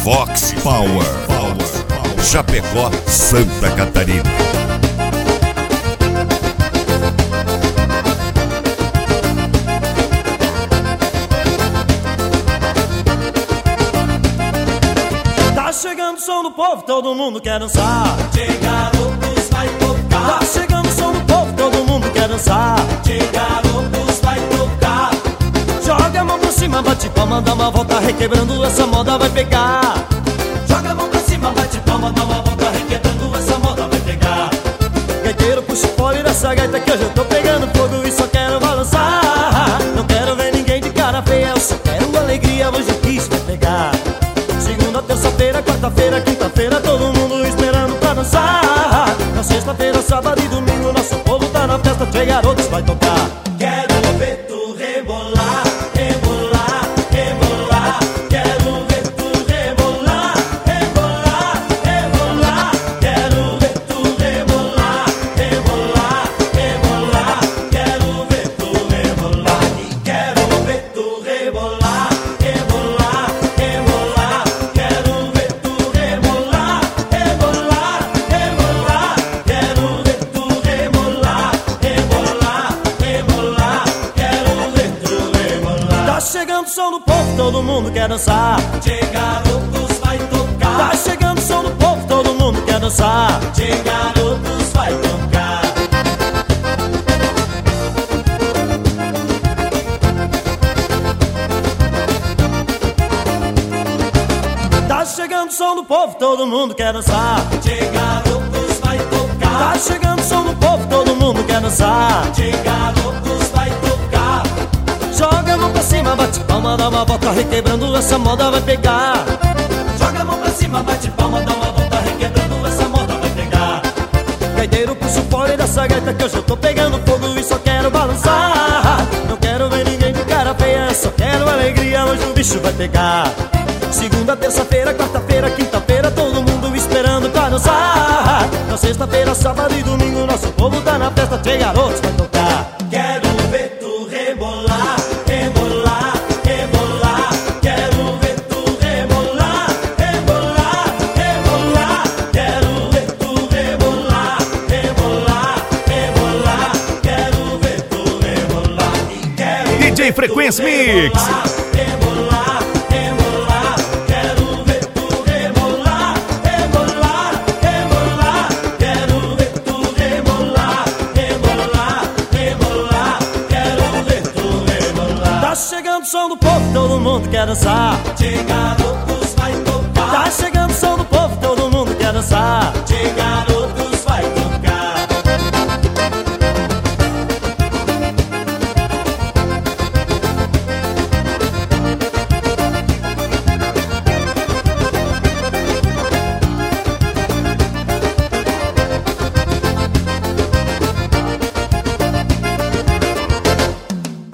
Fox Power, Chapecó, Santa Catarina. Tá chegando o som do povo, todo mundo quer dançar. Garotos vai tocar. Tá chegando o som do povo, todo mundo quer dançar. Garotos vai tocar. Joga a mão pra cima, bate palma, dá uma volta, requebrando, essa moda vai pegar. Joga a mão pra cima, bate palma, dá uma volta, requebrando, essa moda vai pegar. Gaiteiro, puxa o fole dessa gaita que hoje eu tô pegando fogo e só quero balançar. Não quero ver ninguém de cara feia, eu só quero alegria, hoje o bicho vai pegar. Segunda, terça-feira, quarta-feira, quinta-feira, todo mundo esperando pra dançar. Na sexta-feira, sábado e domingo, nosso povo tá na festa, Tchê Garotos vai tocar. Quero ver tu rebolar, rebolar, rebolar. Quero ver tu rebolar, rebolar, rebolar. Quero ver tu rebolar, rebolar, rebolar. Quero ver tu rebolar e quero ver tu rebolar, rebolar, rebolar. Quero ver tu rebolar, rebolar, rebolar. Quero ver tu rebolar, rebolar, rebolar. Quero ver tu rebolar. Tá chegando o som do povo, todo mundo quer dançar. Tchê Garotos vai tocar. Tá chegando o som do povo, todo mundo quer dançar. Tchê Garotos vai tocar. Tá chegando o som do povo, todo mundo quer dançar. Tchê Garotos vai tocar. Tá chegando o som do povo, todo mundo quer dançar. Tchê Garotos vai tocar. Joga a mão pra cima, bate palma, dá uma volta, requebrando, essa moda vai pegar. Joga a mão pra cima, bate palma, dá uma volta, requebrando, essa moda vai pegar. Gaiteiro, puxa o fole dessa gaita que hoje eu tô pegando fogo e só quero balançar. Não quero ver ninguém de cara feia, eu só quero alegria, hoje o bicho vai pegar. Segunda, terça-feira, quarta-feira, quinta-feira, todo mundo esperando pra dançar. Na sexta-feira, sábado e domingo, nosso povo tá na festa, Tchê Garotos vai tocar. Quero ver tu rebolar, rebolar, rebolar. Quero ver tu rebolar, rebolar, rebolar. Quero ver tu rebolar, rebolar, rebolar. Quero ver tu rebolar e quero DJ Frequência Mix. rebolar, rebolar. Quero ver tu rebolar, rebolar, rebolar. Quero ver tu rebolar, rebolar, rebolar. Quero ver tu rebolar. Tá chegando o som do povo, todo mundo quer dançar. Tchê Garotos vai tocar. Tá chegando o som do povo, todo mundo quer dançar. Tchê